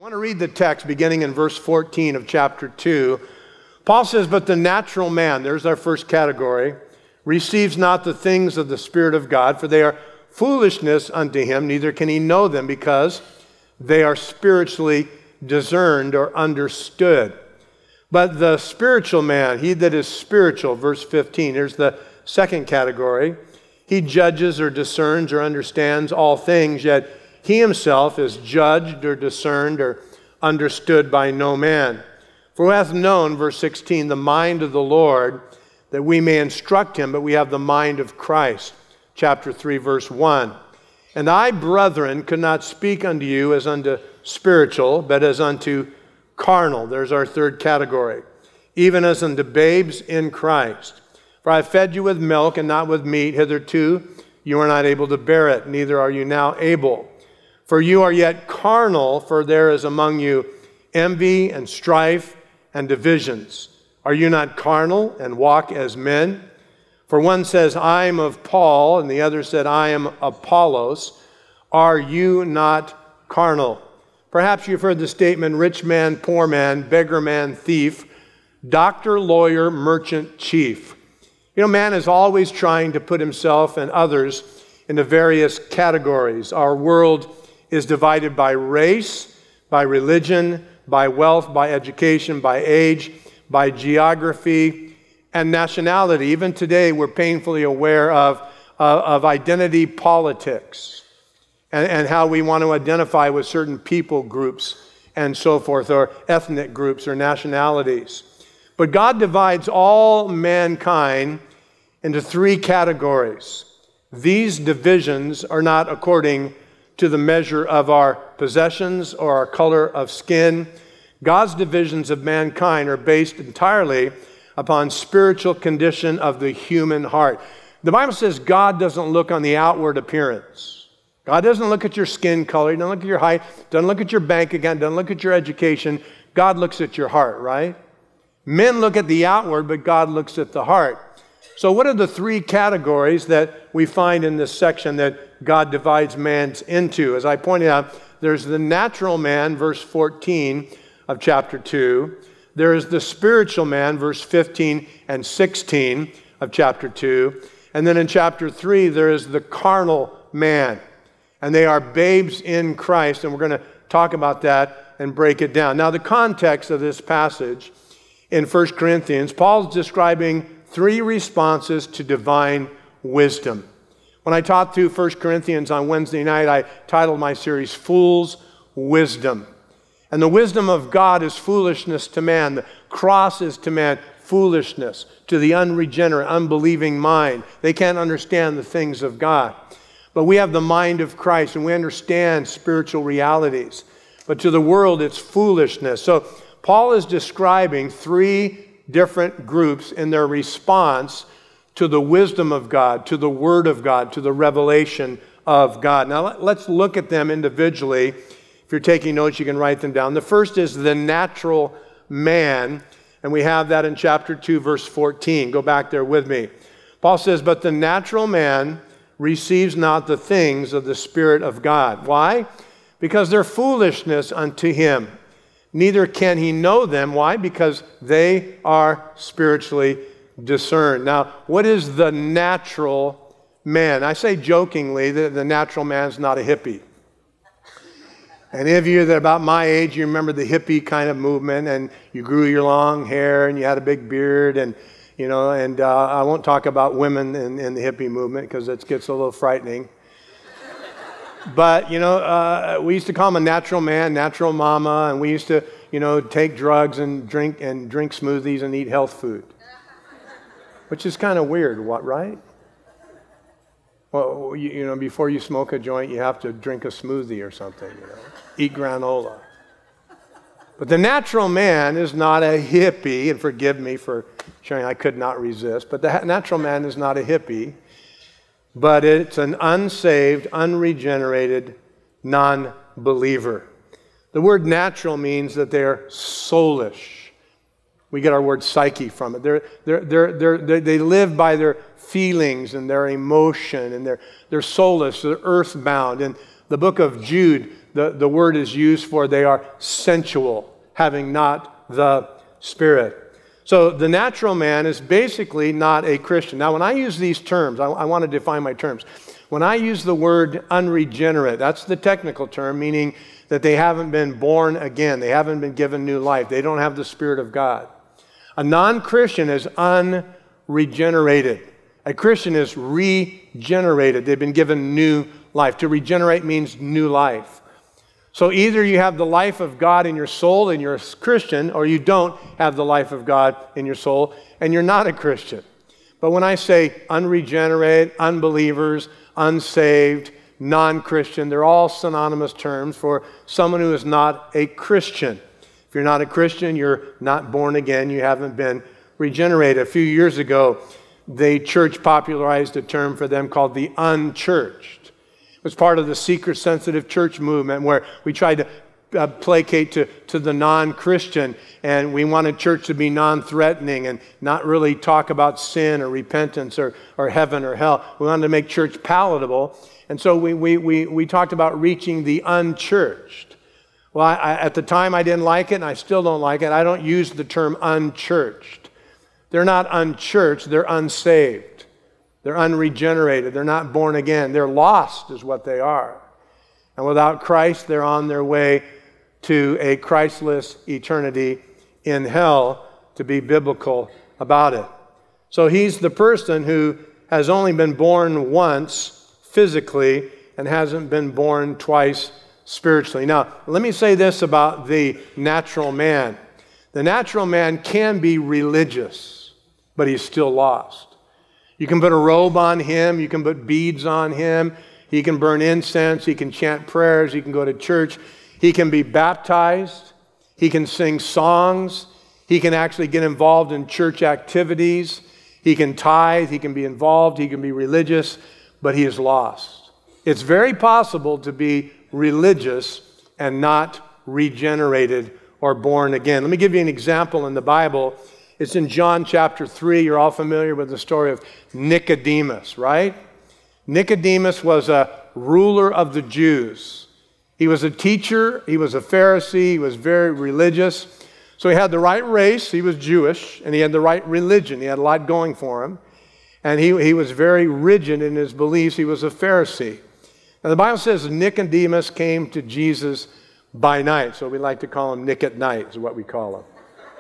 want to read the text beginning in verse 14 of chapter 2. Paul says, "But the natural man," there's our first category, "receives not the things of the Spirit of God, for they are foolishness unto him, neither can he know them, because they are spiritually discerned or understood. But the spiritual man, he that is spiritual," verse 15, here's the second category, "he judges or discerns or understands all things, yet he himself is judged or discerned or understood by no man. For who hath known," verse 16, "the mind of the Lord, that we may instruct him, but we have the mind of Christ." Chapter 3, verse 1. "And I, brethren, could not speak unto you as unto spiritual, but as unto carnal." There's our third category. "Even as unto babes in Christ. For I fed you with milk and not with meat. Hitherto you are not able to bear it, neither are you now able. For you are yet carnal, for there is among you envy and strife and divisions. Are you not carnal and walk as men? For one says, I am of Paul, and the other said, I am Apollos. Are you not carnal? Perhaps you've heard the statement, rich man, poor man, beggar man, thief, doctor, lawyer, merchant, chief. You know, man is always trying to put himself and others into various categories. Our world is divided by race, by religion, by wealth, by education, by age, by geography, and nationality. Even today, we're painfully aware of identity politics and how we want to identify with certain people groups and so forth, or ethnic groups or nationalities. But God divides all mankind into three categories. These divisions are not according to the measure of our possessions or our color of skin. God's divisions of mankind are based entirely upon spiritual condition of the human heart. The Bible says God doesn't look on the outward appearance. God doesn't look at your skin color, he doesn't look at your height, doesn't look at your bank account, doesn't look at your education. God looks at your heart, right? Men look at the outward, but God looks at the heart. So what are the three categories that we find in this section that God divides man into? As I pointed out, there's the natural man, verse 14 of chapter 2. There is the spiritual man, verse 15 and 16 of chapter 2. And then in chapter 3, there is the carnal man. And they are babes in Christ, and we're going to talk about that and break it down. Now, the context of this passage in 1 Corinthians, Paul's describing three responses to divine wisdom. When I taught through 1 Corinthians on Wednesday night, I titled my series, Fool's Wisdom. And the wisdom of God is foolishness to man. The cross is to man foolishness, to the unregenerate, unbelieving mind. They can't understand the things of God. But we have the mind of Christ, and we understand spiritual realities. But to the world, it's foolishness. So Paul is describing three different groups in their response to the wisdom of God, to the Word of God, to the revelation of God. Now let's look at them individually. If you're taking notes, you can write them down. The first is the natural man, and we have that in chapter 2, verse 14. Go back there with me. Paul says, but the natural man receives not the things of the Spirit of God. Why? Because they're foolishness unto him. Neither can he know them. Why? Because they are spiritually discerned. Now, what is the natural man? I say jokingly that the natural man's not a hippie. Any of you that are about my age, you remember the hippie kind of movement, and you grew your long hair and you had a big beard, and I won't talk about women in the hippie movement because it gets a little frightening. But, we used to call him a natural man, natural mama, and we used to, take drugs and drink smoothies and eat health food. Which is kind of weird, right? Well, before you smoke a joint, you have to drink a smoothie or something, Eat granola. But the natural man is not a hippie, and forgive me for sharing, I could not resist, but the natural man is not a hippie, but it's an unsaved, unregenerated non-believer. The word natural means that they're soulish. We get our word psyche from it. They live by their feelings and their emotion, and they're soulless, they're earthbound. In the book of Jude, the word is used for they are sensual, having not the Spirit. So the natural man is basically not a Christian. Now, when I use these terms, I want to define my terms. When I use the word unregenerate, that's the technical term, meaning that they haven't been born again. They haven't been given new life. They don't have the Spirit of God. A non-Christian is unregenerated. A Christian is regenerated. They've been given new life. To regenerate means new life. So either you have the life of God in your soul and you're a Christian, or you don't have the life of God in your soul and you're not a Christian. But when I say unregenerate, unbelievers, unsaved, non-Christian, they're all synonymous terms for someone who is not a Christian. If you're not a Christian, you're not born again, you haven't been regenerated. A few years ago, the church popularized a term for them called the unchurched. It was part of the seeker-sensitive church movement where we tried to placate to the non-Christian, and we wanted church to be non-threatening and not really talk about sin or repentance or heaven or hell. We wanted to make church palatable, and so we talked about reaching the unchurched. Well, at the time I didn't like it, and I still don't like it. I don't use the term unchurched. They're not unchurched, they're unsaved. They're unregenerated. They're not born again. They're lost is what they are. And without Christ, they're on their way to a Christless eternity in hell, to be biblical about it. So he's the person who has only been born once physically and hasn't been born twice spiritually. Now, let me say this about the natural man. The natural man can be religious, but he's still lost. You can put a robe on him. You can put beads on him. He can burn incense. He can chant prayers. He can go to church. He can be baptized. He can sing songs. He can actually get involved in church activities. He can tithe. He can be involved. He can be religious, but he is lost. It's very possible to be religious and not regenerated or born again. Let me give you an example in the Bible. It's in John chapter 3. You're all familiar with the story of Nicodemus, right? Nicodemus was a ruler of the Jews. He was a teacher. He was a Pharisee. He was very religious. So he had the right race. He was Jewish, and he had the right religion. He had a lot going for him. And he was very rigid in his beliefs. He was a Pharisee. Now, the Bible says Nicodemus came to Jesus by night. So we like to call him Nick at night is what we call him.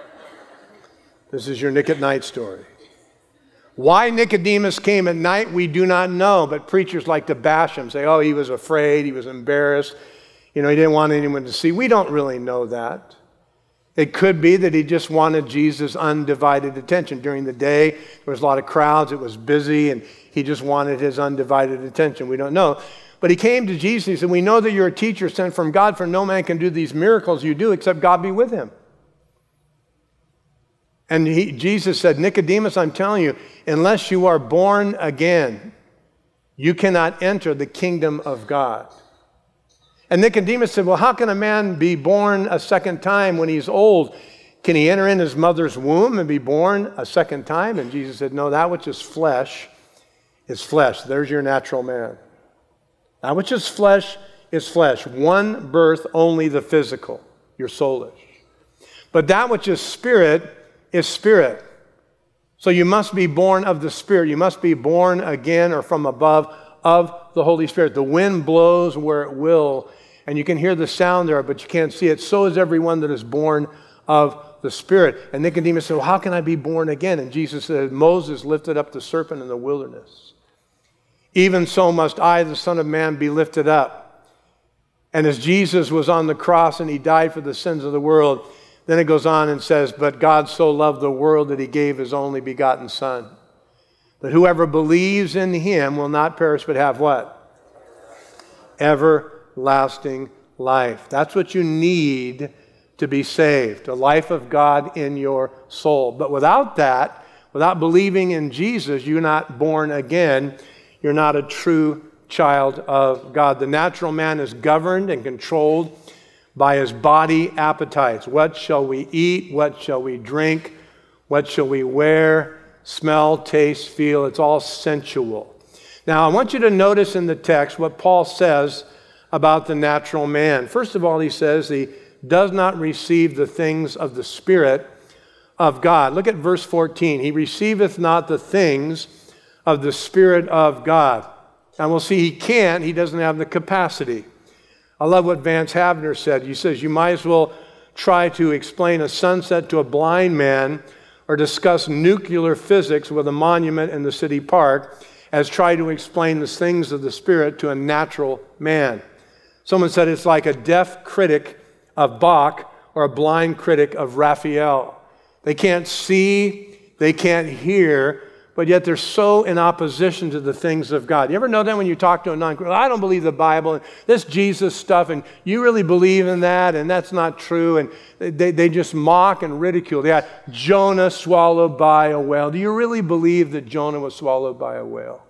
This is your Nick at night story. Why Nicodemus came at night, we do not know, but preachers like to bash him, say, oh, he was afraid, he was embarrassed, he didn't want anyone to see. We don't really know that. It could be that he just wanted Jesus' undivided attention. During the day, there was a lot of crowds, it was busy, and he just wanted his undivided attention. We don't know. But he came to Jesus, and he said, we know that you're a teacher sent from God, for no man can do these miracles you do except God be with him. And Jesus said, Nicodemus, I'm telling you, unless you are born again, you cannot enter the kingdom of God. And Nicodemus said, well, how can a man be born a second time when he's old? Can he enter in his mother's womb and be born a second time? And Jesus said, no, that which is flesh is flesh. There's your natural man. That which is flesh is flesh. One birth, only the physical, your soulish. But that which is spirit is spirit. So you must be born of the Spirit. You must be born again or from above of the Holy Spirit. The wind blows where it will, and you can hear the sound there, but you can't see it. So is everyone that is born of the Spirit. And Nicodemus said, well, how can I be born again? And Jesus said, Moses lifted up the serpent in the wilderness. Even so must I, the Son of Man, be lifted up. And as Jesus was on the cross and he died for the sins of the world, then it goes on and says, but God so loved the world that he gave his only begotten Son, that whoever believes in him will not perish but have what? Everlasting life. That's what you need to be saved, a life of God in your soul. But without that, without believing in Jesus, you're not born again. You're not a true child of God. The natural man is governed and controlled by his body appetites. What shall we eat? What shall we drink? What shall we wear? Smell, taste, feel. It's all sensual. Now, I want you to notice in the text what Paul says about the natural man. First of all, he says he does not receive the things of the Spirit of God. Look at verse 14. He receiveth not the things of the Spirit of God. And we'll see he can't. He doesn't have the capacity. I love what Vance Havner said. He says, you might as well try to explain a sunset to a blind man or discuss nuclear physics with a monument in the city park as try to explain the things of the Spirit to a natural man. Someone said it's like a deaf critic of Bach or a blind critic of Raphael. They can't see, they can't hear, but yet they're so in opposition to the things of God. You ever know that when you talk to a non-Christian? I don't believe the Bible, and this Jesus stuff, and you really believe in that, and that's not true, and they just mock and ridicule. They had Jonah swallowed by a whale. Do you really believe that Jonah was swallowed by a whale?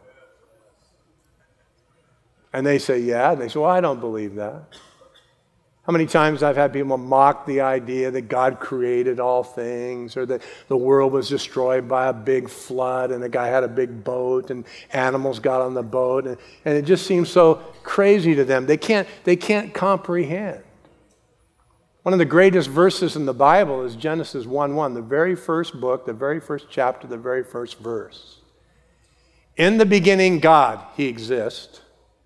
And they say, yeah. And they say, well, I don't believe that. How many times I've had people mock the idea that God created all things, or that the world was destroyed by a big flood and the guy had a big boat and animals got on the boat, and it just seems so crazy to them. They can't comprehend. One of the greatest verses in the Bible is Genesis 1:1, the very first book, the very first chapter, the very first verse. In the beginning, God, He exists,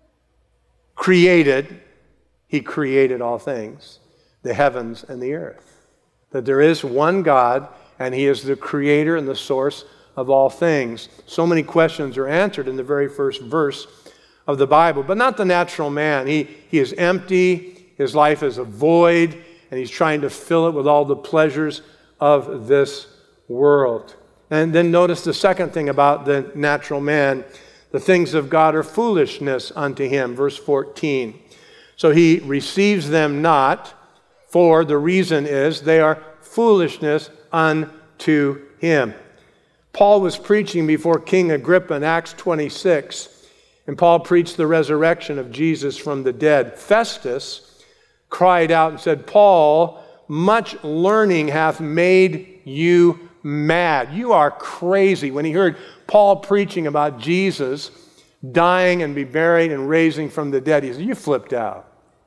He created all things, the heavens and the earth. That there is one God, and He is the creator and the source of all things. So many questions are answered in the very first verse of the Bible, but not the natural man. He is empty, his life is a void, and he's trying to fill it with all the pleasures of this world. And then notice the second thing about the natural man. The things of God are foolishness unto him. Verse 14. So he receives them not, for the reason is they are foolishness unto him. Paul was preaching before King Agrippa in Acts 26, and Paul preached the resurrection of Jesus from the dead. Festus cried out and said, Paul, much learning hath made you mad. You are crazy. When he heard Paul preaching about Jesus dying and be buried and raising from the dead, he said, you flipped out.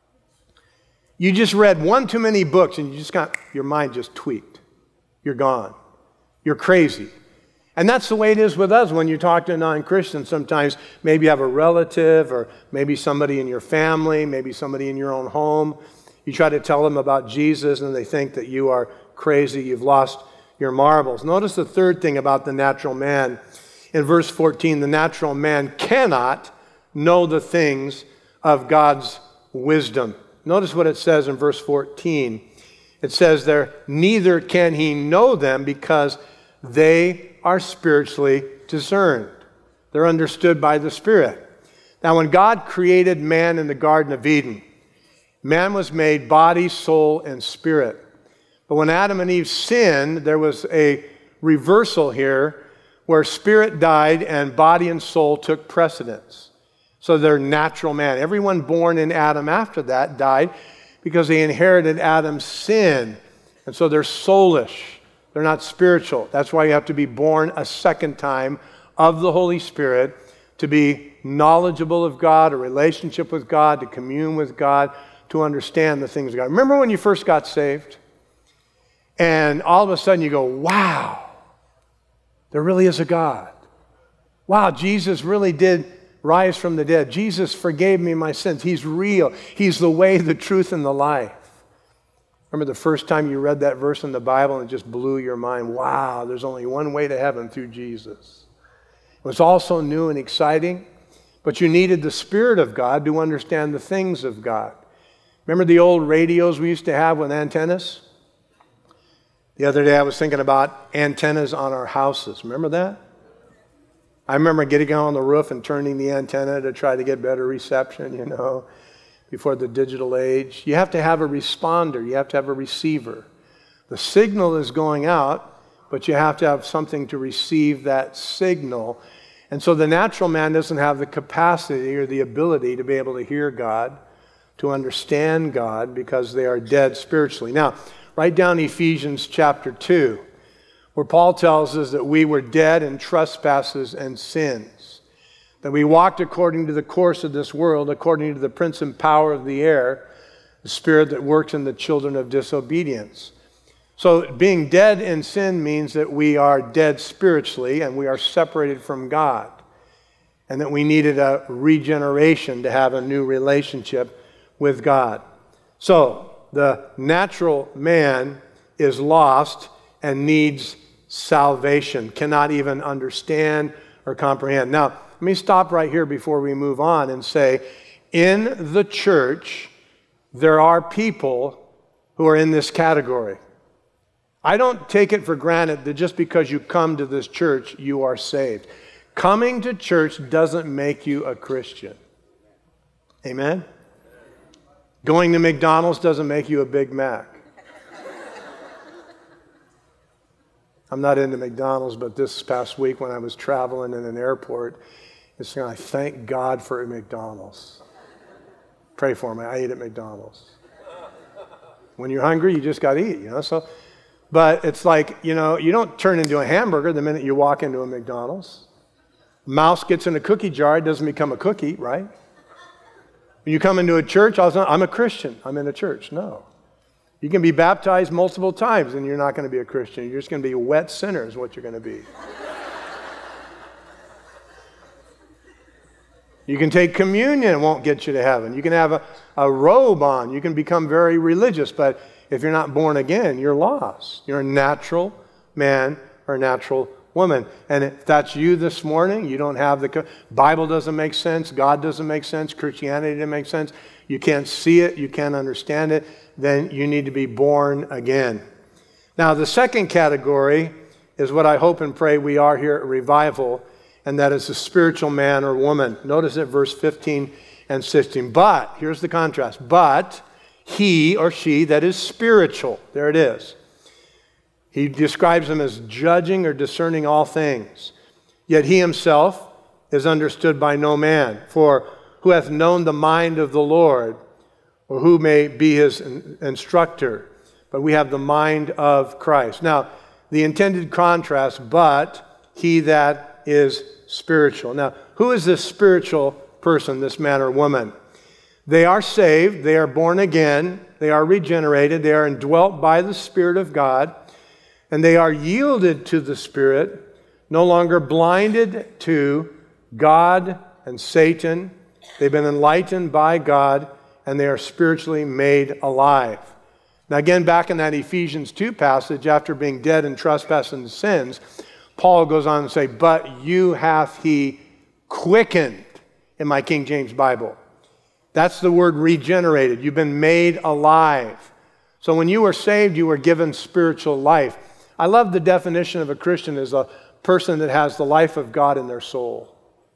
You just read one too many books and your mind just tweaked. You're gone. You're crazy. And that's the way it is with us when you talk to a non-Christian. Sometimes maybe you have a relative or maybe somebody in your family, maybe somebody in your own home. You try to tell them about Jesus and they think that you are crazy. You've lost your marbles. Notice the third thing about the natural man. In verse 14, the natural man cannot know the things of God's wisdom. Notice what it says in verse 14. It says there, neither can he know them because they are spiritually discerned. They're understood by the Spirit. Now, when God created man in the Garden of Eden, man was made body, soul, and spirit. But when Adam and Eve sinned, there was a reversal here where spirit died and body and soul took precedence. So they're natural man. Everyone born in Adam after that died because they inherited Adam's sin. And so they're soulish. They're not spiritual. That's why you have to be born a second time of the Holy Spirit to be knowledgeable of God, a relationship with God, to commune with God, to understand the things of God. Remember when you first got saved? And all of a sudden you go, wow, there really is a God. Wow, Jesus really did rise from the dead. Jesus forgave me my sins. He's real. He's the way, the truth, and the life. Remember the first time you read that verse in the Bible and it just blew your mind. Wow, there's only one way to heaven through Jesus. It was also new and exciting, but you needed the Spirit of God to understand the things of God. Remember the old radios we used to have with antennas? The other day I was thinking about antennas on our houses. Remember that? I remember getting on the roof and turning the antenna to try to get better reception, before the digital age. You have to have a responder. You have to have a receiver. The signal is going out, but you have to have something to receive that signal. And so the natural man doesn't have the capacity or the ability to be able to hear God, to understand God, because they are dead spiritually. Now, write down Ephesians chapter 2, where Paul tells us that we were dead in trespasses and sins. that we walked according to the course of this world, according to the prince and power of the air, the spirit that works in the children of disobedience. So being dead in sin means that we are dead spiritually and we are separated from God, and that we needed a regeneration to have a new relationship with God. So the natural man is lost and needs salvation, cannot even understand or comprehend. Now, let me stop right here before we move on and say, in the church, there are people who are in this category. I don't take it for granted that just because you come to this church, you are saved. Coming to church doesn't make you a Christian. Amen? Going to McDonald's doesn't make you a Big Mac. I'm not into McDonald's, but this past week when I was traveling in an airport, I thank God for McDonald's. Pray for me. I ate at McDonald's. When you're hungry, you just got to eat, So, but it's like, you don't turn into a hamburger the minute you walk into a McDonald's. Mouse gets in a cookie jar, it doesn't become a cookie, right? When you come into a church, I'm a Christian. I'm in a church. No. You can be baptized multiple times and you're not going to be a Christian. You're just going to be a wet sinner is what you're going to be. You can take communion, it won't get you to heaven. You can have a robe on. You can become very religious, but if you're not born again, you're lost. You're a natural man or a natural woman. And if that's you this morning, you don't have the Bible doesn't make sense, God doesn't make sense, Christianity doesn't make sense, you can't see it, you can't understand it, then you need to be born again. Now, the second category is what I hope and pray we are here at Revival, and that is the spiritual man or woman. Notice at verse 15 and 16. But, here's the contrast, but he or she that is spiritual, there it is. He describes them as judging or discerning all things. Yet he himself is understood by no man. For who hath known the mind of the Lord, or who may be his instructor? But we have the mind of Christ. Now, the intended contrast, but he that is spiritual. Now, who is this spiritual person, this man or woman? They are saved, they are born again, they are regenerated, they are indwelt by the Spirit of God, and they are yielded to the Spirit, no longer blinded to God and Satan. They've been enlightened by God, and they are spiritually made alive. Now again, back in that Ephesians 2 passage, after being dead in trespasses and sins, Paul goes on to say, but you hath he quickened, in my King James Bible. That's the word regenerated. You've been made alive. So when you were saved, you were given spiritual life. I love the definition of a Christian as a person that has the life of God in their soul.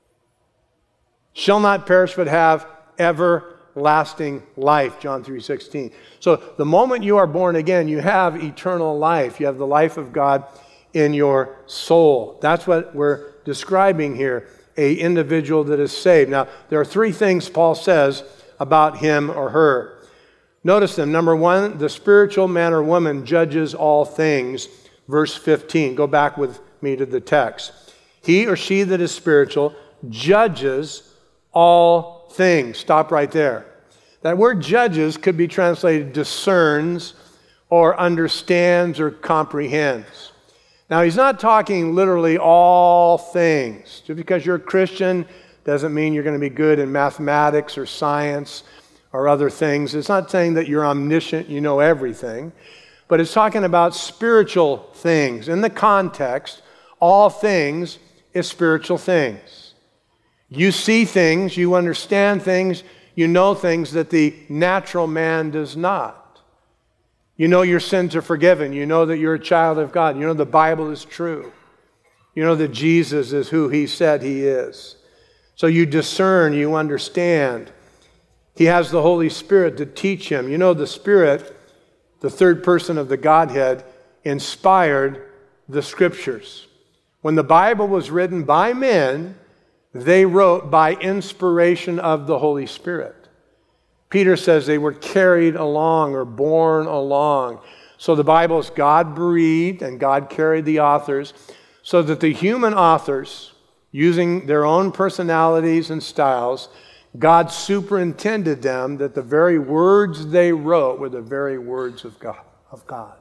Shall not perish but have everlasting life, John 3:16. So the moment you are born again, you have eternal life. You have the life of God in your soul. That's what we're describing here, an individual that is saved. Now, there are three things Paul says about him or her. Notice them. Number one, the spiritual man or woman judges all things. Verse 15. Go back with me to the text. He or she that is spiritual judges all things. Stop right there. That word judges could be translated discerns or understands or comprehends. Now, he's not talking literally all things. Just because you're a Christian doesn't mean you're going to be good in mathematics or science or other things. It's not saying that you're omniscient, you know everything. But it's talking about spiritual things. In the context, all things is spiritual things. You see things, you understand things, you know things that the natural man does not. You know your sins are forgiven. You know that you're a child of God. You know the Bible is true. You know that Jesus is who he said he is. So you discern, you understand. He has the Holy Spirit to teach him. You know the Spirit, the third person of the Godhead, inspired the Scriptures. When the Bible was written by men, they wrote by inspiration of the Holy Spirit. Peter says they were carried along or borne along. So the Bible is God-breathed and God carried the authors so that the human authors using their own personalities and styles, God superintended them that the very words they wrote were the very words of God.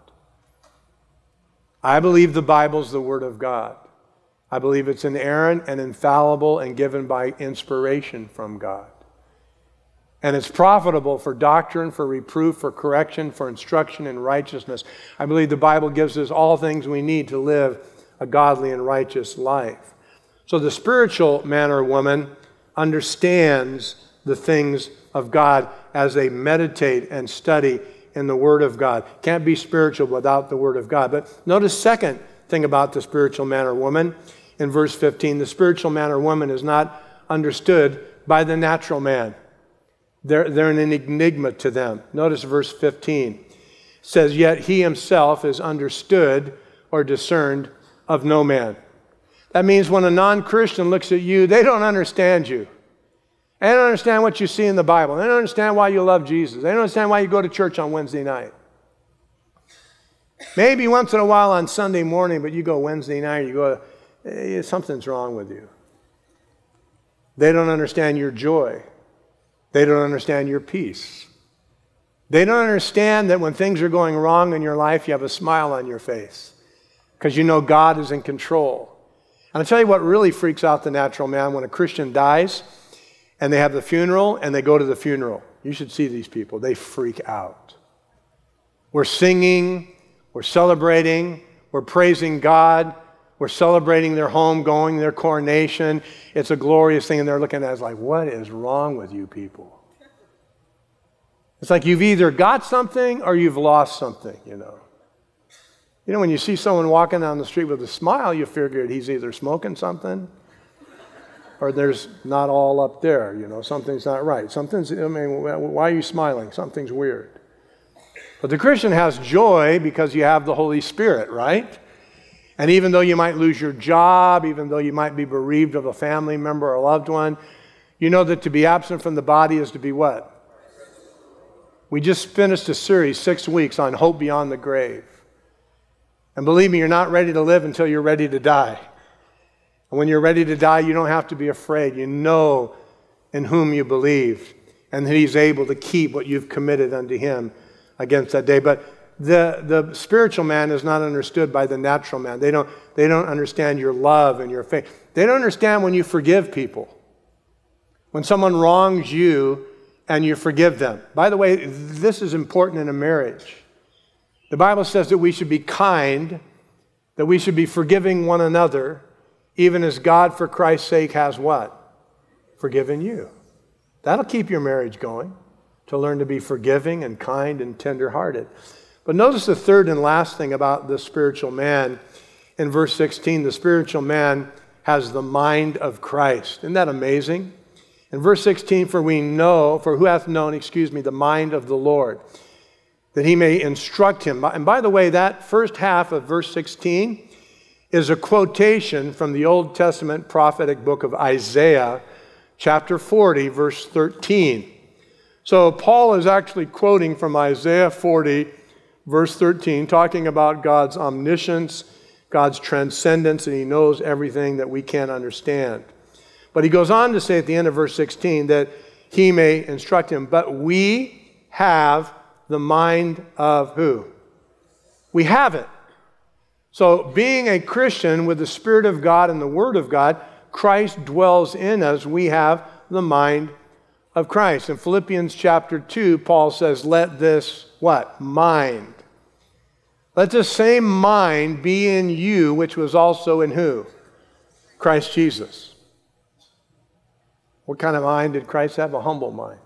I believe the Bible's the Word of God. I believe it's inerrant and infallible and given by inspiration from God. And it's profitable for doctrine, for reproof, for correction, for instruction in righteousness. I believe the Bible gives us all things we need to live a godly and righteous life. So the spiritual man or woman understands the things of God as they meditate and study in the Word of God. Can't be spiritual without the Word of God. But notice second thing about the spiritual man or woman in verse 15. The spiritual man or woman is not understood by the natural man. They're an enigma to them. Notice verse 15. It says, yet he himself is understood or discerned of no man. That means when a non-Christian looks at you, they don't understand you. They don't understand what you see in the Bible. They don't understand why you love Jesus. They don't understand why you go to church on Wednesday night. Maybe once in a while on Sunday morning, but you go Wednesday night, you go, something's wrong with you. They don't understand your joy. They don't understand your peace. They don't understand that when things are going wrong in your life, you have a smile on your face because you know God is in control. And I'll tell you what really freaks out the natural man when a Christian dies and they have the funeral and they go to the funeral. You should see these people. They freak out. We're singing, we're celebrating, we're praising God, we're celebrating their homegoing, their coronation. It's a glorious thing, and they're looking at us like, what is wrong with you people? It's like you've either got something or you've lost something, you know. You know, when you see someone walking down the street with a smile, you figure he's either smoking something or there's not all up there, you know, something's not right. Why are you smiling? Something's weird. But the Christian has joy because you have the Holy Spirit, right? And even though you might lose your job, even though you might be bereaved of a family member or a loved one, you know that to be absent from the body is to be what? We just finished a series, 6 weeks, on hope beyond the grave. And believe me, you're not ready to live until you're ready to die. And when you're ready to die, you don't have to be afraid. You know in whom you believe and that He's able to keep what you've committed unto Him against that day. But the spiritual man is not understood by the natural man. They don't understand your love and your faith. They don't understand when you forgive people. When someone wrongs you and you forgive them. By the way, this is important in a marriage. The Bible says that we should be kind, that we should be forgiving one another, even as God, for Christ's sake, has what? Forgiven you. That'll keep your marriage going, to learn to be forgiving and kind and tender-hearted. But notice the third and last thing about the spiritual man. In verse 16, the spiritual man has the mind of Christ. Isn't that amazing? In verse 16, for who hath known, the mind of the Lord, that He may instruct him. And by the way, that first half of verse 16 is a quotation from the Old Testament prophetic book of Isaiah, chapter 40, verse 13. So Paul is actually quoting from Isaiah 40, verse 13, talking about God's omniscience, God's transcendence, and He knows everything that we can't understand. But he goes on to say at the end of verse 16 that He may instruct him. But we have the mind of who? We have it. So being a Christian with the Spirit of God and the Word of God, Christ dwells in us. We have the mind of Christ. In Philippians chapter 2, Paul says, let this, what? Mind. Let this same mind be in you, which was also in who? Christ Jesus. What kind of mind did Christ have? A humble mind.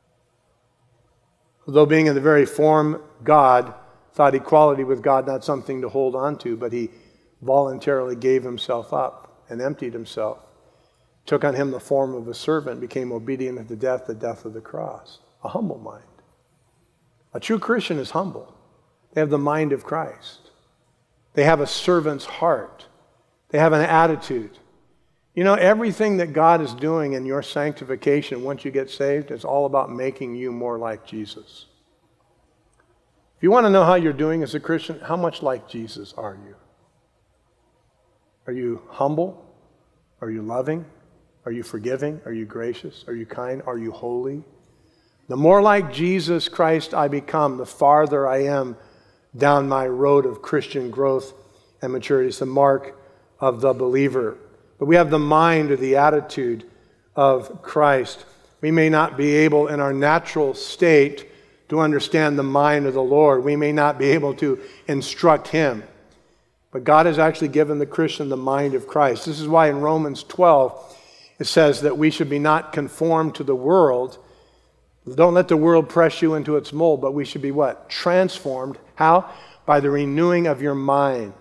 Though being in the very form God, thought equality with God not something to hold on to, but He voluntarily gave Himself up and emptied Himself, took on Him the form of a servant, became obedient unto death, the death of the cross. A humble mind. A true Christian is humble. They have the mind of Christ. They have a servant's heart. They have an attitude. You know, everything that God is doing in your sanctification once you get saved is all about making you more like Jesus. If you want to know how you're doing as a Christian, how much like Jesus are you? Are you humble? Are you loving? Are you forgiving? Are you gracious? Are you kind? Are you holy? The more like Jesus Christ I become, the farther I am down my road of Christian growth and maturity. It's the mark of the believer. But we have the mind or the attitude of Christ. We may not be able in our natural state to understand the mind of the Lord. We may not be able to instruct Him. But God has actually given the Christian the mind of Christ. This is why in Romans 12 it says that we should be not conformed to the world. Don't let the world press you into its mold, but we should be what? Transformed. How? By the renewing of your minds.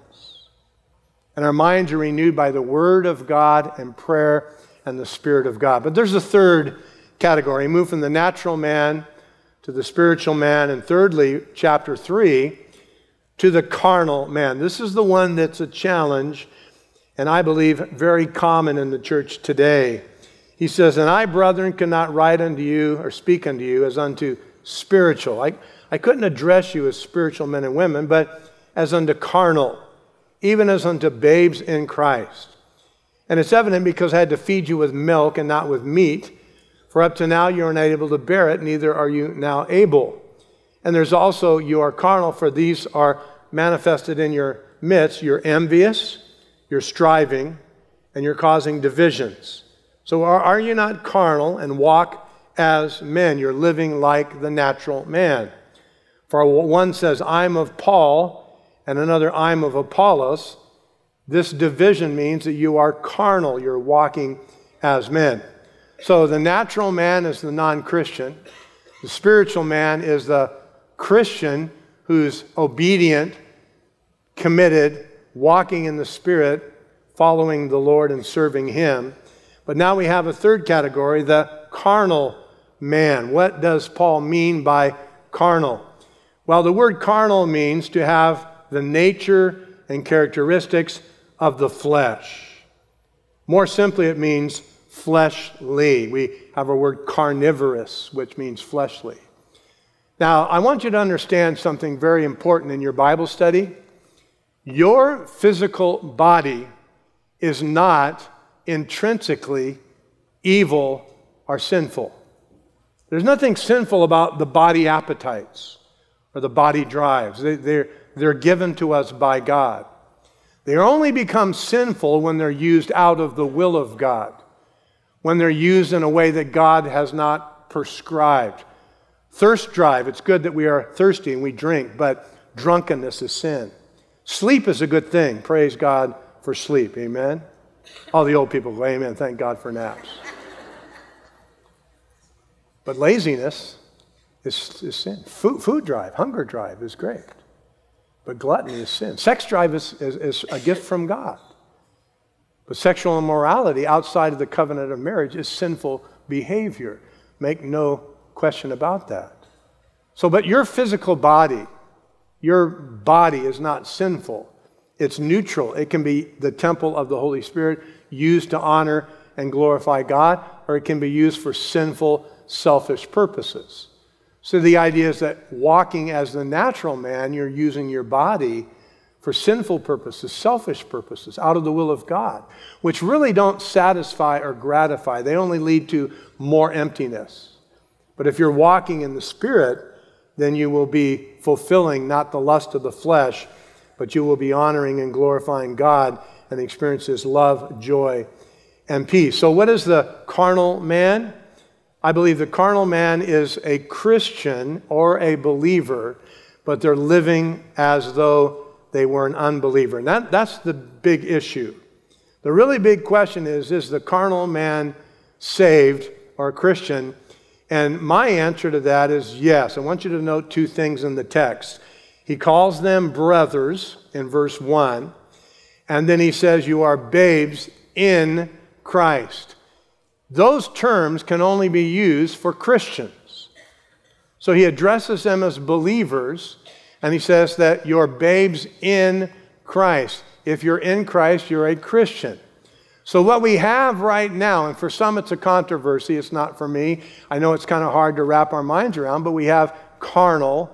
And our minds are renewed by the Word of God and prayer and the Spirit of God. But there's a third category. Move from the natural man to the spiritual man. And thirdly, chapter 3, to the carnal man. This is the one that's a challenge, and I believe very common in the church today. He says, and I, brethren, cannot write unto you or speak unto you as unto spiritual. I couldn't address you as spiritual men and women, but as unto carnal, even as unto babes in Christ. And it's evident because I had to feed you with milk and not with meat, for up to now you are not able to bear it, neither are you now able. And there's also, you are carnal, for these are manifested in your midst. You're envious, you're striving, and you're causing divisions. So are you not carnal and walk as men? You're living like the natural man. For one says, I'm of Paul, and another, I'm of Apollos. This division means that you are carnal. You're walking as men. So the natural man is the non-Christian. The spiritual man is the Christian who's obedient, committed, walking in the Spirit, following the Lord and serving Him. But now we have a third category, the carnal man. What does Paul mean by carnal? Well, the word carnal means to have the nature and characteristics of the flesh. More simply, it means fleshly. We have our word carnivorous, which means fleshly. Now, I want you to understand something very important in your Bible study. Your physical body is not intrinsically evil or sinful. There's nothing sinful about the body appetites or the body drives. They're given to us by God. They only become sinful when they're used out of the will of God, when they're used in a way that God has not prescribed. Thirst drive, it's good that we are thirsty and we drink, but drunkenness is sin. Sleep is a good thing. Praise God for sleep. Amen? All the old people go, amen, thank God for naps. But laziness is sin. Food drive, hunger drive is great. But gluttony is sin. Sex drive is a gift from God. But sexual immorality outside of the covenant of marriage is sinful behavior. Make no question about that. So, but your physical body, your body is not sinful. It's neutral. It can be the temple of the Holy Spirit used to honor and glorify God, or it can be used for sinful, selfish purposes. So the idea is that walking as the natural man, you're using your body for sinful purposes, selfish purposes, out of the will of God, which really don't satisfy or gratify. They only lead to more emptiness. But if you're walking in the Spirit, then you will be fulfilling not the lust of the flesh, but you will be honoring and glorifying God and experience His love, joy, and peace. So what is the carnal man? I believe the carnal man is a Christian or a believer, but they're living as though they were an unbeliever. And that's the big issue. The really big question is the carnal man saved or a Christian? And my answer to that is yes. I want you to note two things in the text. He calls them brothers in verse 1, and then he says, you are babes in Christ. Those terms can only be used for Christians. So he addresses them as believers, and he says that you're babes in Christ. If you're in Christ, you're a Christian. So what we have right now, and for some it's a controversy, it's not for me. I know it's kind of hard to wrap our minds around, but we have carnal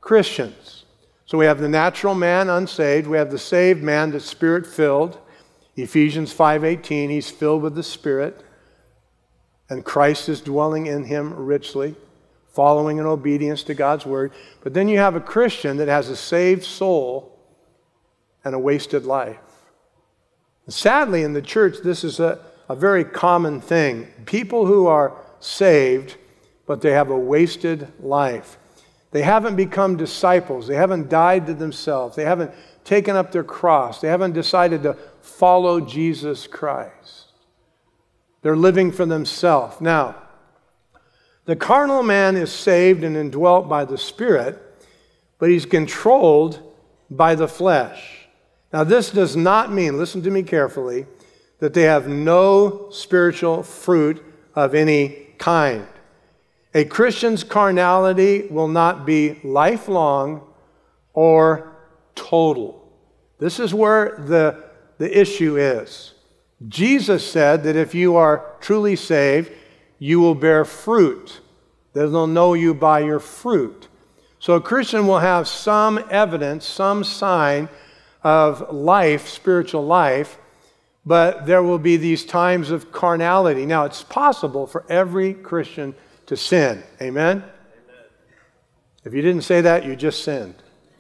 Christians. So we have the natural man unsaved, we have the saved man that's Spirit-filled, Ephesians 5:18, he's filled with the Spirit, and Christ is dwelling in him richly, following in obedience to God's word. But then you have a Christian that has a saved soul and a wasted life. Sadly, in the church, this is a very common thing. People who are saved, but they have a wasted life. They haven't become disciples. They haven't died to themselves. They haven't taken up their cross. They haven't decided to follow Jesus Christ. They're living for themselves. Now, the carnal man is saved and indwelt by the Spirit, but he's controlled by the flesh. Now, this does not mean, listen to me carefully, that they have no spiritual fruit of any kind. A Christian's carnality will not be lifelong or total. This is where the issue is. Jesus said that if you are truly saved, you will bear fruit. They'll know you by your fruit. So a Christian will have some evidence, some sign of life, spiritual life, but there will be these times of carnality. Now, it's possible for every Christian to sin. Amen? Amen. If you didn't say that, you just sinned.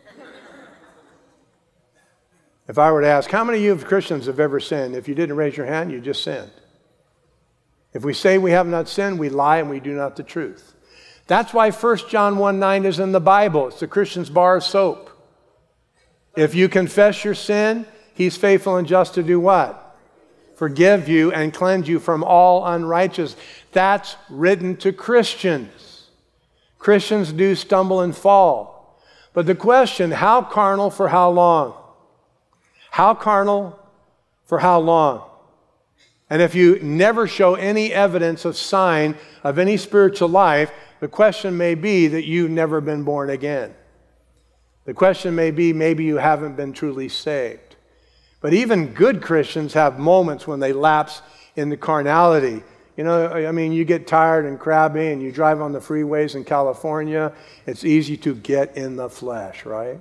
If I were to ask, how many of you Christians have ever sinned? If you didn't raise your hand, you just sinned. If we say we have not sinned, we lie and we do not the truth. That's why 1 John 1:9 is in the Bible. It's the Christian's bar of soap. If you confess your sin, he's faithful and just to do what? Forgive you and cleanse you from all unrighteousness. That's written to Christians. Christians do stumble and fall. But the question, how carnal for how long? How carnal for how long? And if you never show any evidence of sign of any spiritual life, the question may be that you've never been born again. The question may be maybe you haven't been truly saved. But even good Christians have moments when they lapse into carnality. You know, I mean, you get tired and crabby and you drive on the freeways in California, it's easy to get in the flesh, right?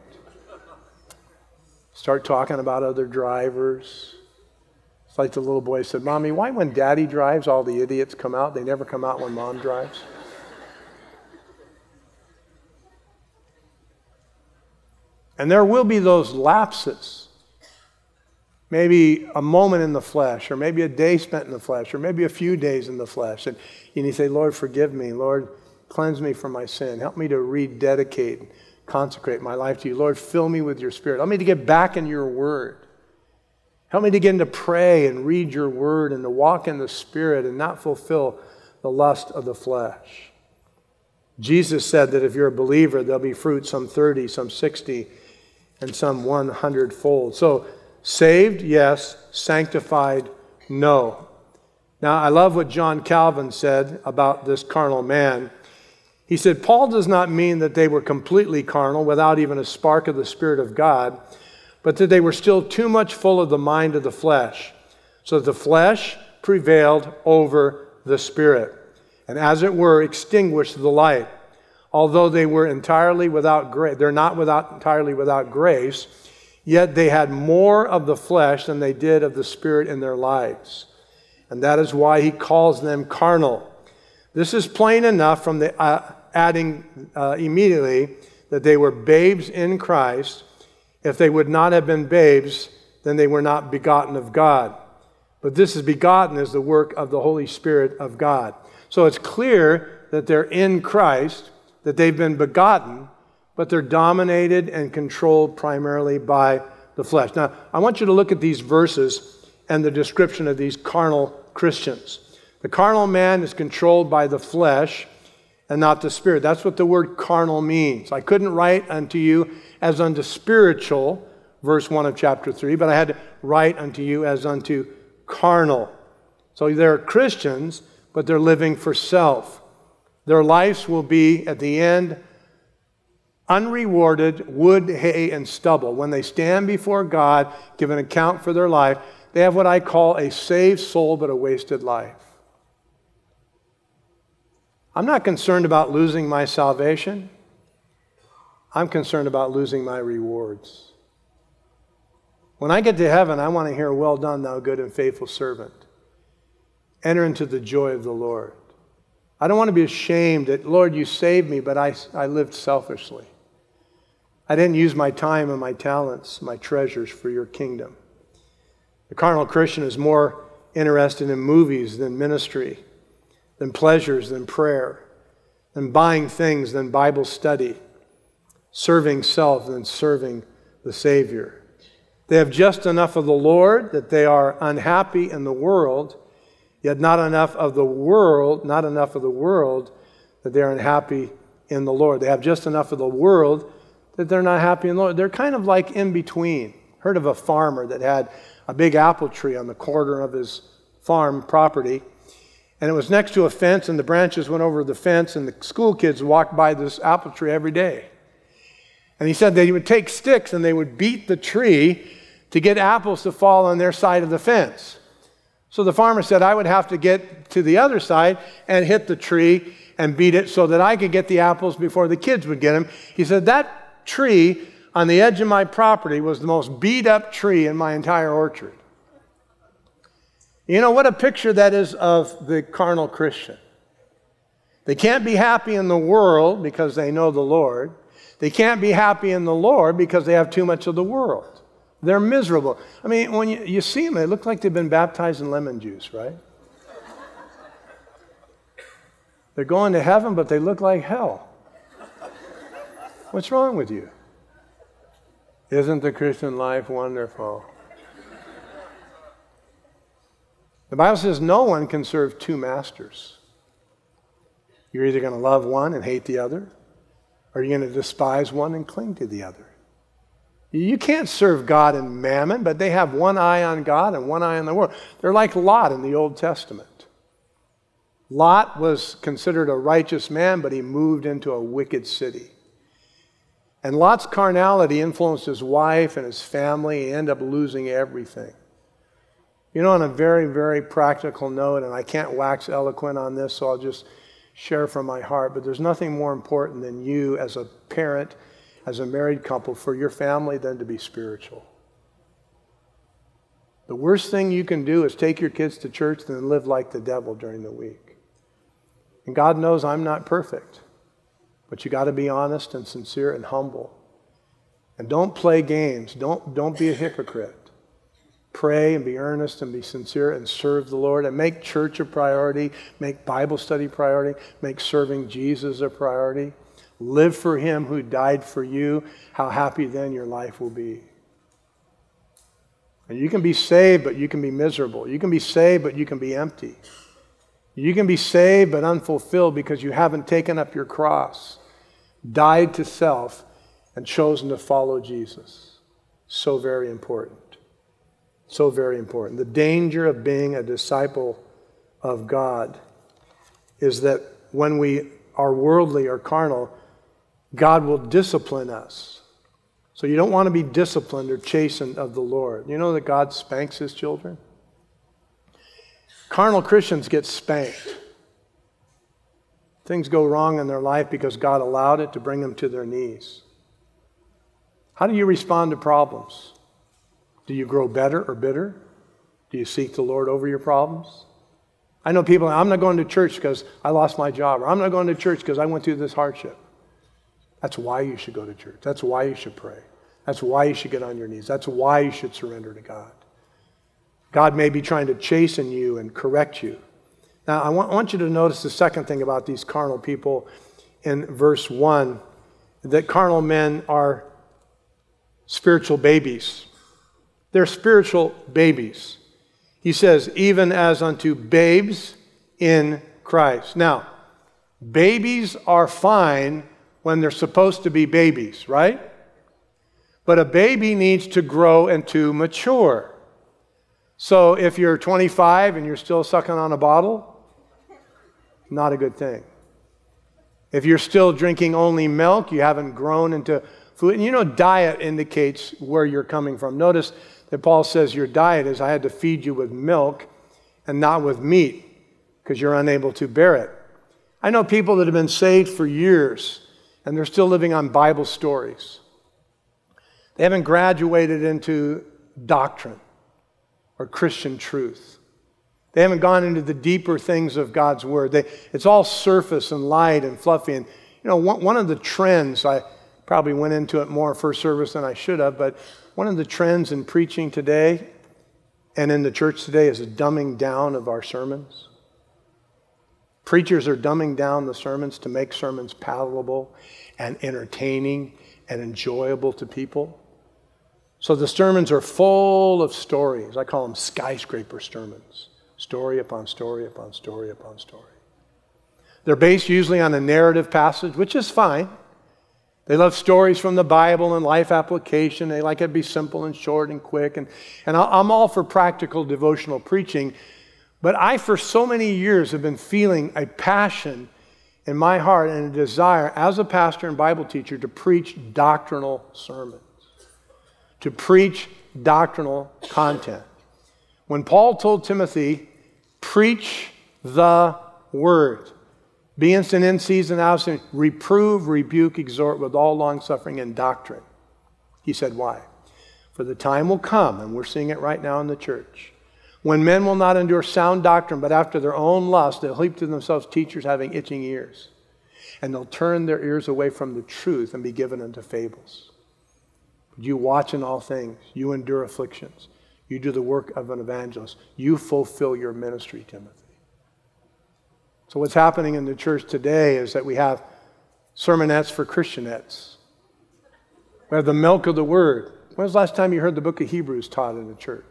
Start talking about other drivers. It's like the little boy said, Mommy, why when Daddy drives, all the idiots come out? They never come out when Mom drives. And there will be those lapses. Maybe a moment in the flesh, or maybe a day spent in the flesh, or maybe a few days in the flesh. And you say, Lord, forgive me. Lord, cleanse me from my sin. Help me to rededicate and consecrate my life to you. Lord, fill me with your Spirit. Help me to get back in your word. Help me to begin to pray and read your word and to walk in the Spirit and not fulfill the lust of the flesh. Jesus said that if you're a believer, there'll be fruit, some 30, some 60, and some 100-fold. So, saved, yes. Sanctified, no. Now, I love what John Calvin said about this carnal man. He said, Paul does not mean that they were completely carnal without even a spark of the Spirit of God, but that they were still too much full of the mind of the flesh, so that the flesh prevailed over the Spirit, and as it were, extinguished the light. Although they were entirely without grace, they're not entirely without grace, yet they had more of the flesh than they did of the Spirit in their lives. And that is why he calls them carnal. This is plain enough from the adding immediately that they were babes in Christ. If they would not have been babes, then they were not begotten of God. But this is begotten as the work of the Holy Spirit of God. So it's clear that they're in Christ, that they've been begotten, but they're dominated and controlled primarily by the flesh. Now, I want you to look at these verses and the description of these carnal Christians. The carnal man is controlled by the flesh and not the Spirit. That's what the word carnal means. I couldn't write unto you as unto spiritual, verse 1 of chapter 3, but I had to write unto you as unto carnal. So they're Christians, but they're living for self. Their lives will be, at the end, unrewarded wood, hay, and stubble. When they stand before God, give an account for their life, they have what I call a saved soul, but a wasted life. I'm not concerned about losing my salvation. I'm concerned about losing my rewards. When I get to heaven, I want to hear, well done, thou good and faithful servant. Enter into the joy of the Lord. I don't want to be ashamed that, Lord, you saved me, but I lived selfishly. I didn't use my time and my talents, my treasures for your kingdom. The carnal Christian is more interested in movies than ministry, than pleasures, than prayer, than buying things, than Bible study, serving self than serving the Savior. They have just enough of the Lord that they are unhappy in the world, yet not enough of the world that they're unhappy in the Lord. They have just enough of the world that they're not happy in the Lord. They're kind of like in between. Heard of a farmer that had a big apple tree on the corner of his farm property, and it was next to a fence, and the branches went over the fence, and the school kids walked by this apple tree every day. And he said they would take sticks and they would beat the tree to get apples to fall on their side of the fence. So the farmer said, I would have to get to the other side and hit the tree and beat it so that I could get the apples before the kids would get them. He said, that tree on the edge of my property was the most beat up tree in my entire orchard. You know what a picture that is of the carnal Christian. They can't be happy in the world because they know the Lord. They can't be happy in the Lord because they have too much of the world. They're miserable. I mean, when you see them, they look like they've been baptized in lemon juice, right? They're going to heaven, but they look like hell. What's wrong with you? Isn't the Christian life wonderful? The Bible says no one can serve two masters. You're either going to love one and hate the other, or you're going to despise one and cling to the other. You can't serve God and mammon, but they have one eye on God and one eye on the world. They're like Lot in the Old Testament. Lot was considered a righteous man, but he moved into a wicked city. And Lot's carnality influenced his wife and his family. He ended up losing everything. You know, on a very, very practical note, and I can't wax eloquent on this, so I'll just share from my heart, but there's nothing more important than you as a parent, as a married couple, for your family than to be spiritual. The worst thing you can do is take your kids to church and then live like the devil during the week. And God knows I'm not perfect. But you got to be honest and sincere and humble. And don't play games. Don't be a hypocrite. Pray and be earnest and be sincere and serve the Lord and make church a priority, make Bible study a priority, make serving Jesus a priority. Live for Him who died for you. How happy then your life will be. And you can be saved, but you can be miserable. You can be saved, but you can be empty. You can be saved but unfulfilled because you haven't taken up your cross, died to self, and chosen to follow Jesus. So very important. So very important. The danger of being a disciple of God is that when we are worldly or carnal, God will discipline us. So you don't want to be disciplined or chastened of the Lord. You know that God spanks His children? Carnal Christians get spanked. Things go wrong in their life because God allowed it to bring them to their knees. How do you respond to problems? Do you grow better or bitter? Do you seek the Lord over your problems? I know people, I'm not going to church because I lost my job, or I'm not going to church because I went through this hardship. That's why you should go to church. That's why you should pray. That's why you should get on your knees. That's why you should surrender to God. God may be trying to chasten you and correct you. Now, I want you to notice the second thing about these carnal people in verse 1, that carnal men are spiritual babies. They're spiritual babies. He says, even as unto babes in Christ. Now, babies are fine when they're supposed to be babies, right? But a baby needs to grow and to mature. So if you're 25 and you're still sucking on a bottle, not a good thing. If you're still drinking only milk, you haven't grown into food. And you know, diet indicates where you're coming from. Notice that Paul says your diet is, I had to feed you with milk and not with meat because you're unable to bear it. I know people that have been saved for years and they're still living on Bible stories. They haven't graduated into doctrine or Christian truth. They haven't gone into the deeper things of God's Word. It's all surface and light and fluffy. And one of the trends, I probably went into it more first service than I should have, but one of the trends in preaching today and in the church today is a dumbing down of our sermons. Preachers are dumbing down the sermons to make sermons palatable and entertaining and enjoyable to people. So the sermons are full of stories. I call them skyscraper sermons. Story upon story upon story upon story. They're based usually on a narrative passage, which is fine. They love stories from the Bible and life application. They like it to be simple and short and quick. And I'm all for practical devotional preaching. But I, for so many years, have been feeling a passion in my heart and a desire as a pastor and Bible teacher to preach doctrinal sermons, to preach doctrinal content. When Paul told Timothy, preach the word, be instant in season, out of season, reprove, rebuke, exhort with all long-suffering and doctrine. He said, why? For the time will come, and we're seeing it right now in the church, when men will not endure sound doctrine, but after their own lust, they'll heap to themselves teachers having itching ears. And they'll turn their ears away from the truth and be given unto fables. You watch in all things. You endure afflictions. You do the work of an evangelist. You fulfill your ministry, Timothy. So what's happening in the church today is that we have sermonettes for Christianettes. We have the milk of the Word. When's the last time you heard the book of Hebrews taught in the church?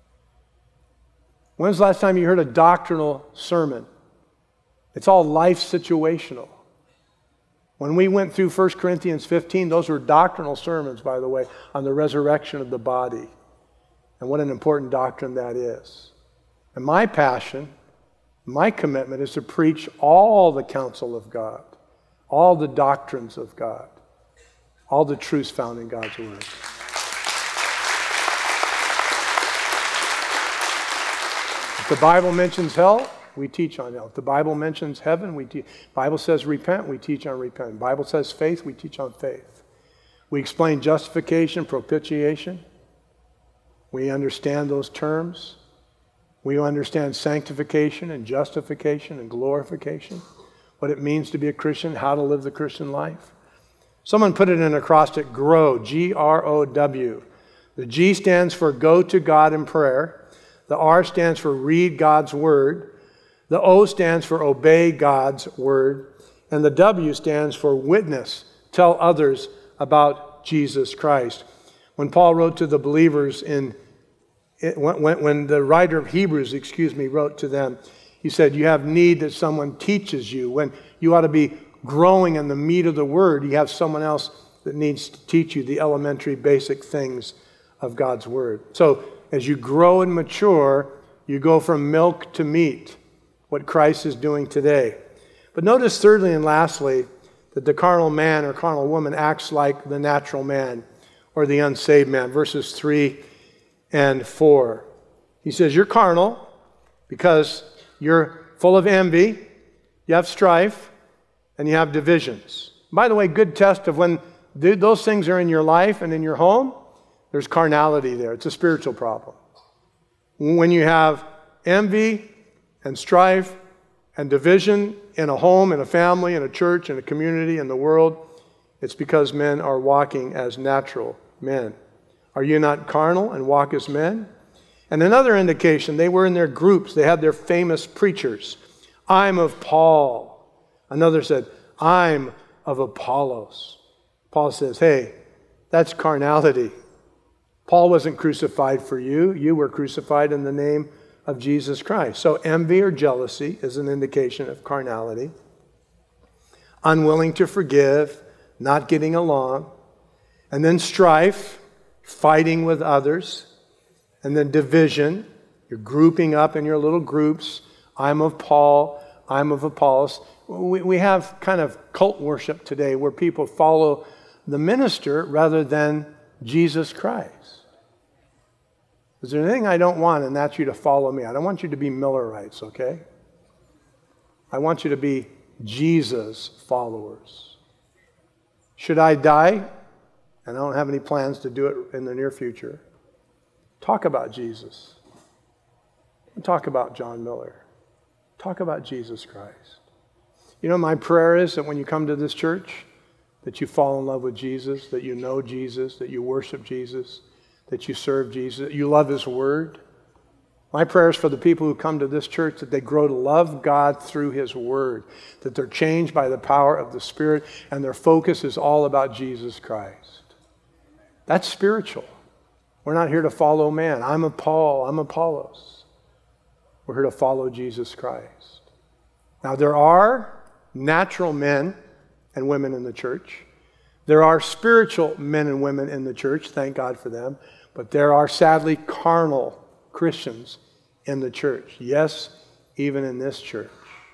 When's the last time you heard a doctrinal sermon? It's all life situational. When we went through 1 Corinthians 15, those were doctrinal sermons, by the way, on the resurrection of the body. And what an important doctrine that is. And my passion, my commitment is to preach all the counsel of God, all the doctrines of God, all the truths found in God's Word. If the Bible mentions hell, we teach on hell. If the Bible mentions heaven, we teach. Bible says repent, we teach on repent. Bible says faith, we teach on faith. We explain justification, propitiation. We understand those terms. We understand sanctification and justification and glorification, what it means to be a Christian, how to live the Christian life. Someone put it in an acrostic, GROW, G-R-O-W. The G stands for go to God in prayer. The R stands for read God's Word. The O stands for obey God's Word. And the W stands for witness, tell others about Jesus Christ. When Paul wrote to the believers when the writer of Hebrews, wrote to them, he said, you have need that someone teaches you. When you ought to be growing in the meat of the Word, you have someone else that needs to teach you the elementary basic things of God's Word. So as you grow and mature, you go from milk to meat, what Christ is doing today. But notice thirdly and lastly, that the carnal man or carnal woman acts like the natural man or the unsaved man. Verses 3 and 4. He says, you're carnal because you're full of envy, you have strife, and you have divisions. By the way, good test of when those things are in your life and in your home, there's carnality there. It's a spiritual problem. When you have envy and strife and division in a home, in a family, in a church, in a community, in the world, it's because men are walking as natural men. Are you not carnal and walk as men? And another indication, they were in their groups. They had their famous preachers. I'm of Paul. Another said, I'm of Apollos. Paul says, hey, that's carnality. Paul wasn't crucified for you. You were crucified in the name of Jesus Christ. So envy or jealousy is an indication of carnality. Unwilling to forgive, not getting along. And then strife, fighting with others. And then division, you're grouping up in your little groups. I'm of Paul, I'm of Apollos. We have kind of cult worship today where people follow the minister rather than Jesus Christ. Is there anything I don't want, and that's you to follow me? I don't want you to be Millerites, okay? I want you to be Jesus followers. Should I die, and I don't have any plans to do it in the near future, Talk about Jesus. Talk about John Miller. Talk about Jesus Christ. You know, my prayer is that when you come to this church, that you fall in love with Jesus, that you know Jesus, that you worship Jesus, that you serve Jesus, that you love His Word. My prayer is for the people who come to this church that they grow to love God through His Word, that they're changed by the power of the Spirit, and their focus is all about Jesus Christ. That's spiritual. We're not here to follow man. I'm a Paul, I'm Apollos. We're here to follow Jesus Christ. Now, there are natural men and women in the church. There are spiritual men and women in the church, thank God for them. But there are sadly carnal Christians in the church. Yes, even in this church.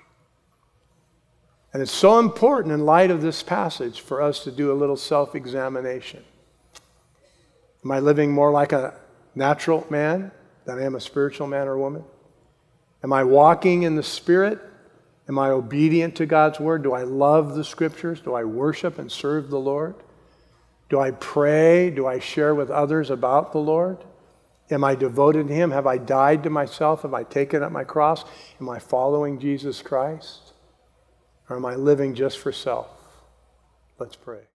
And it's so important in light of this passage for us to do a little self-examination. Am I living more like a natural man than I am a spiritual man or woman? Am I walking in the Spirit? Am I obedient to God's Word? Do I love the Scriptures? Do I worship and serve the Lord? Do I pray? Do I share with others about the Lord? Am I devoted to Him? Have I died to myself? Have I taken up my cross? Am I following Jesus Christ? Or am I living just for self? Let's pray.